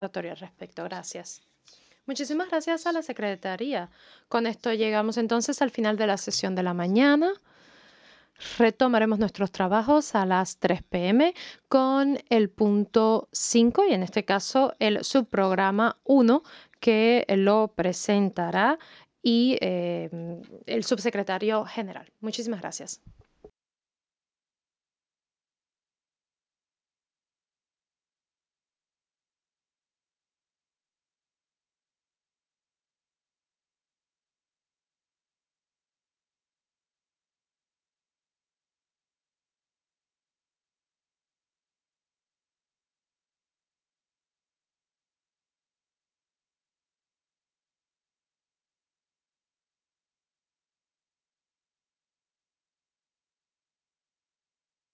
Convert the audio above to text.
Al respecto. Gracias. Muchísimas gracias a la Secretaría. Con esto llegamos entonces al final de la sesión de la mañana. Retomaremos nuestros trabajos a las 3 p.m. con el punto 5 y en este caso el subprograma 1 que lo presentará y el subsecretario general. Muchísimas gracias.